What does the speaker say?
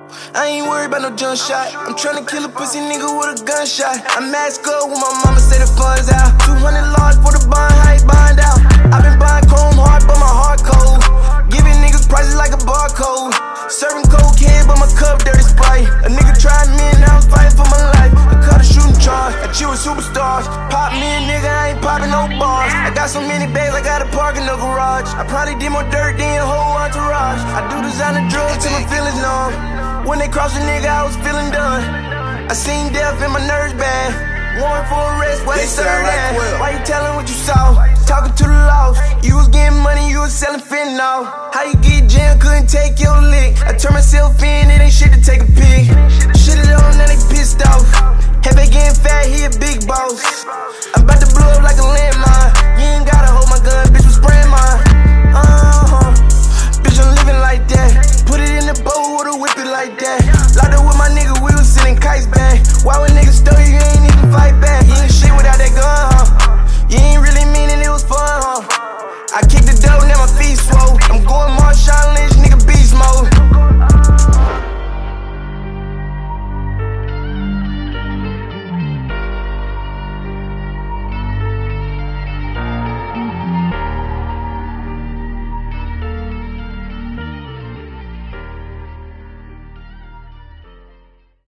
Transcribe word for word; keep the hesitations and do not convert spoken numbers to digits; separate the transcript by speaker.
Speaker 1: I ain't worried about no jump shot. I'm tryna kill a pussy nigga with a gunshot. I mask up when my mama say the funds out. two hundred large for the bond, how you bond out? I been buying chrome hard, but my heart cold. Giving niggas prices like a barcode. Serving cocaine, but my cup dirty Sprite. A nigga tried me and now I'm fighting for my life. I cut a shooting charge, I chill with superstars. Pop me a nigga, I ain't popping no bars. I got so many bags, I gotta park in the garage. I probably did more dirt than a whole entourage. I do designer drugs till my feelings numb. When they crossed a nigga, I was feeling done. I seen death in my nerves bad. Warrant for arrest, why they serve that? Why you telling what you saw? Talking to the lost. You was getting money, you was selling fentanyl. How you get jammed, couldn't take your lick. I turned myself in, it ain't shit to take a pic. Shit it on, now they pissed off. Hefe getting fat, he a big boss. I'm about to blow up like a landmine. You ain't gotta hold my gun, bitch, was spraying mine. Uh,